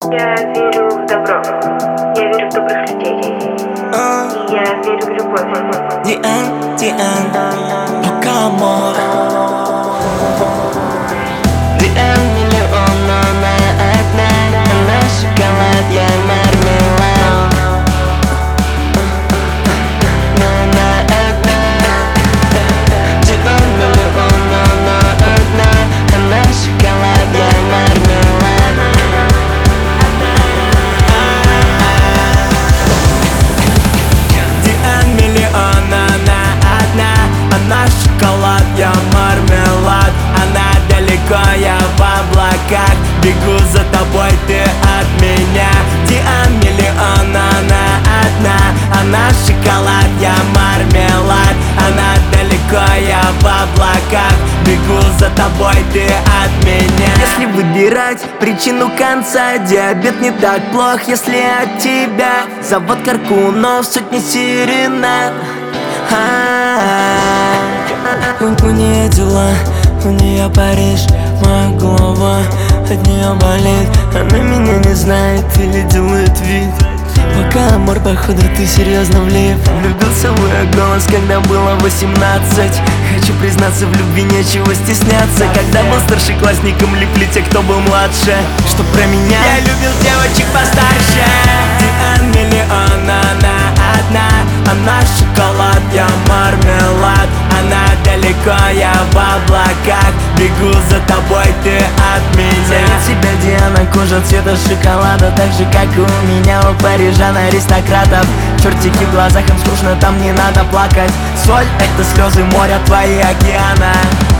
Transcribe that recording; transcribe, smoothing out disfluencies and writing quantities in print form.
Я верю в добро, я верю в добрых людей, и я верю в любовь. Пока амор. Миллион, но она одна. Она шоколад, я мармелад. Но она одна. Миллион, но она одна. Она шоколад, я мармелад. Миллион, она одна. Она шоколад, я мармелад. Она далеко, я в облаках. Бегу за тобой, ты от меня. Миллион, она одна. Она шоколад, я мармелад. Она далеко, я в облаках. Бегу за тобой, ты от меня. Если выбирать причину конца, диабет не так плох, если от тебя. Завод Каркунов, сотни серенад. У нее дела, у нее Париж, моя голова от нее болит. Она меня не знает или делает вид. Пока амор, походу, ты серьезно влип. Влюбился в ее голос, когда было 18. Хочу признаться, в любви нечего стесняться. Когда был старшеклассником, липли те, кто был младше. Что про меня? Я любил девочек постарше. Миллион, она одна. Она шоколад, я мармелад. Она далеко, я в облаках. Бегу за тобой, ты от меня. Зовет себя Диана, кожа цвета шоколада. Так же, как и у меня, у парижан аристократов. Чертики в глазах, им скучно, там не надо плакать. Соль — это слезы моря, твои океана.